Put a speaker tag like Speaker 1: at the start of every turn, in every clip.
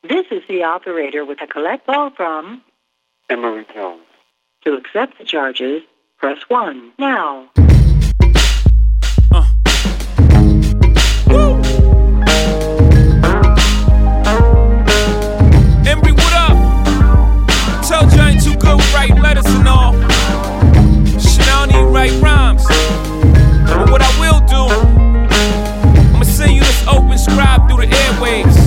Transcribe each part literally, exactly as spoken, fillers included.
Speaker 1: This is the operator with a collect call from
Speaker 2: Emory Jones.
Speaker 1: To accept the charges, press one now.
Speaker 3: Uh. Woo! Embry, what up? Told you I ain't too good with writing letters and all. Shit, I don't even write rhymes. But what I will do, I'ma send you this open scribe through the airwaves.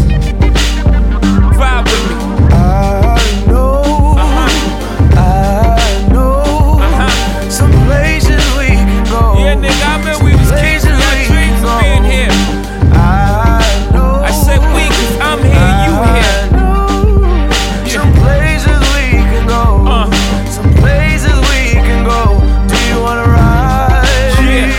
Speaker 3: Vibe with me.
Speaker 4: I know, uh-huh. I know, uh-huh. Some places we can go.
Speaker 3: Yeah, nigga, I remember we was kids and our dreams of being here.
Speaker 4: I know,
Speaker 3: I said we, cause I'm here, you here.
Speaker 4: I know, yeah. Some places we can go. Uh. Some places we can go. Do you wanna ride?
Speaker 3: Yeah.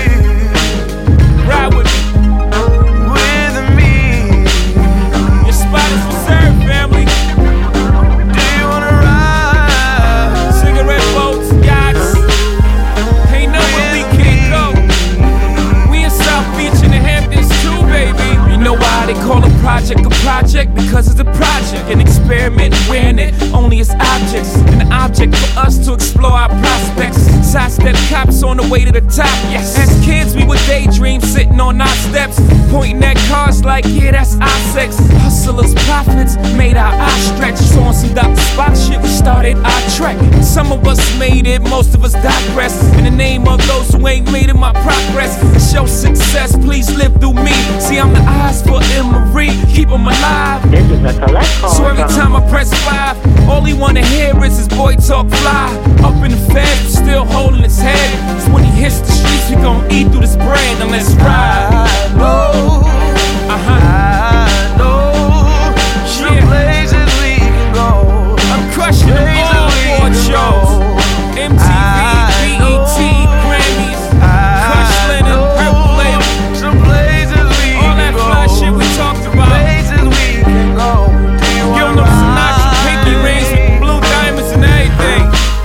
Speaker 3: Ride with me.
Speaker 4: With me.
Speaker 3: Your spot is reserved, family.
Speaker 4: Do you wanna ride?
Speaker 3: Cigarette boats, yachts. Ain't nowhere we can't go. We in South Beach in the Hamptons too, baby. You know why they call a project a project? Because it's a project, an experiment, wearing it only as objects. An object for us to explore our prospects. Sidestep cops on the way to the top, yes. As kids, we would daydream sitting on our steps, pointing at cars like, yeah, that's our sex. Hustlers, profits, made our eyes stretch. So on some Doctor Spock shit, we started our trek. Some of us made it, most of us digress. In the name of those who ain't made it, my progress. To show success, please live through me. See, I'm the eyes for Emory, keep them alive.
Speaker 1: This is a collect call.
Speaker 3: So every time I press five, all he wanna hear is his boy talk fly. Up in the fed, still holding his head. Cause when he hits the streets, we gon' eat through this bread and let's ride.
Speaker 4: I know,
Speaker 3: Uh-huh.
Speaker 4: I know, some
Speaker 3: Yeah.
Speaker 4: places we can go.
Speaker 3: I'm crushing them
Speaker 4: Places
Speaker 3: all
Speaker 4: we
Speaker 3: award
Speaker 4: can
Speaker 3: shows.
Speaker 4: go.
Speaker 3: M T V,
Speaker 4: I
Speaker 3: B E T,
Speaker 4: know.
Speaker 3: Grammys,
Speaker 4: I
Speaker 3: Crush Lennon,
Speaker 4: know,
Speaker 3: Purple Label.
Speaker 4: some places we
Speaker 3: All
Speaker 4: can
Speaker 3: that
Speaker 4: go.
Speaker 3: fly shit we talked about.
Speaker 4: Places we can go. Do you
Speaker 3: Give
Speaker 4: wanna
Speaker 3: them them Sinatra
Speaker 4: ride
Speaker 3: pinky rings with blue diamonds and everything.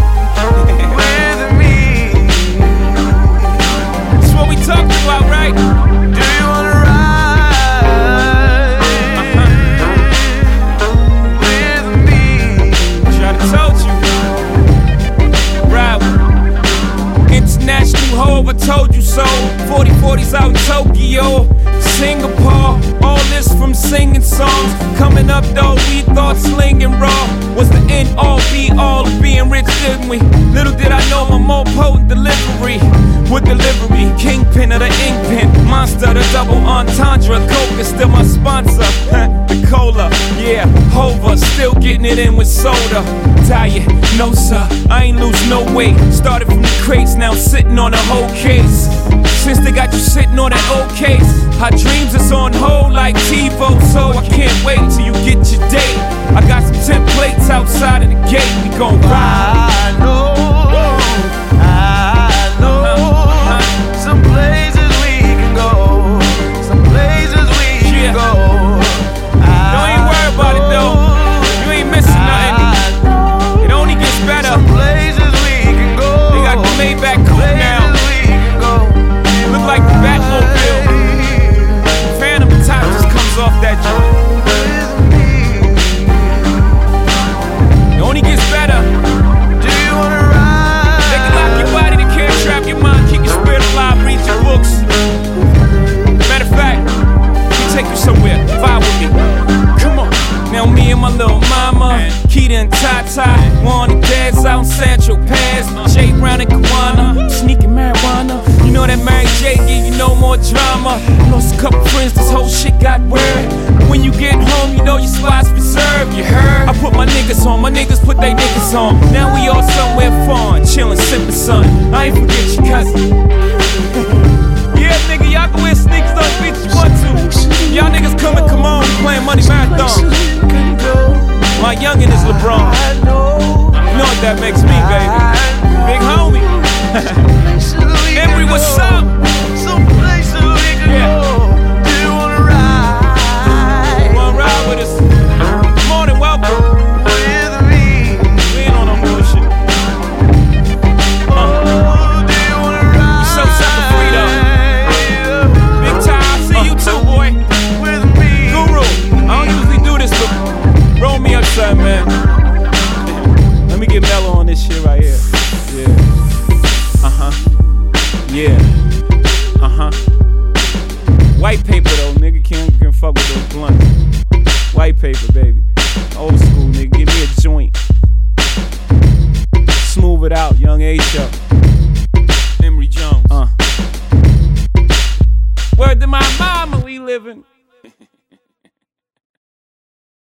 Speaker 4: with me?
Speaker 3: That's what we talked about, right?
Speaker 4: Do you wanna ride with me?
Speaker 3: Tryna told you. Right. International hoe, I told you so. forty forties out in Tokyo, Singapore. All this from singing songs. Coming up though, we thought slinging raw was the end all be all of being rich, didn't we? Little did I know my more potent delivery with delivery. Kingpin of the ink pen, monster, the double entendre. Coke is still my sponsor. The cola, yeah, Hova, still getting it in with soda. Diet, no sir, I ain't lose no weight. Started from the crates, now sitting on a whole case. Since they got you sitting on that old case, our dreams is on hold like TiVo, so I can't wait till you get your date. I got some templates outside of the gate, we gon' ride.
Speaker 4: I know, I know, some places we can go, some places we can
Speaker 3: Yeah.
Speaker 4: go.
Speaker 3: Don't even worry about it though, you ain't missing nothing. It only gets better.
Speaker 4: Some places we can go.
Speaker 3: They got the Maybach coupe now.
Speaker 4: Places we can go.
Speaker 3: Look like the Batmobile. Phantom top just comes off that joint. It only gets better.
Speaker 4: Do you wanna ride?
Speaker 3: They can lock your body, they can't trap your mind, keep your spirit alive, read your books. Matter of fact, let me take you somewhere, vibe with me. Come on. Now me and my little mama, Keita and Tata, we're on the dads out in Central Pass. Jay Brown and Kawana, sneaking marijuana. You know that Mary J give you no more drama. Lost a couple friends, this whole shit got weird. When you get home, you know your spot's reserved, you heard? I put my niggas on, my niggas put they niggas on. Now we all somewhere fun, chillin', sippin' sun. I ain't forget your cousin. Yeah, nigga, y'all can wear sneakers on the beach if you want to. Y'all niggas come and come on, we playin' Money Marathon. My youngin' is LeBron. You know what that makes me, baby. Big homie. Emory, what's up?
Speaker 4: Some places we can
Speaker 3: Yeah.
Speaker 4: go. Do you wanna ride?
Speaker 3: You wanna ride with us? Morning, welcome.
Speaker 4: With me?
Speaker 3: We ain't on no bullshit.
Speaker 4: Oh, do you wanna ride?
Speaker 3: You so sucker free though. Big time, I see you too, boy.
Speaker 4: With me?
Speaker 3: Guru, I don't usually do this, but Yeah. Uh-huh. White paper though, nigga. Can't, can't fuck with those blunts. White paper, baby. Old school, nigga. Give me a joint. Smooth it out, young H up.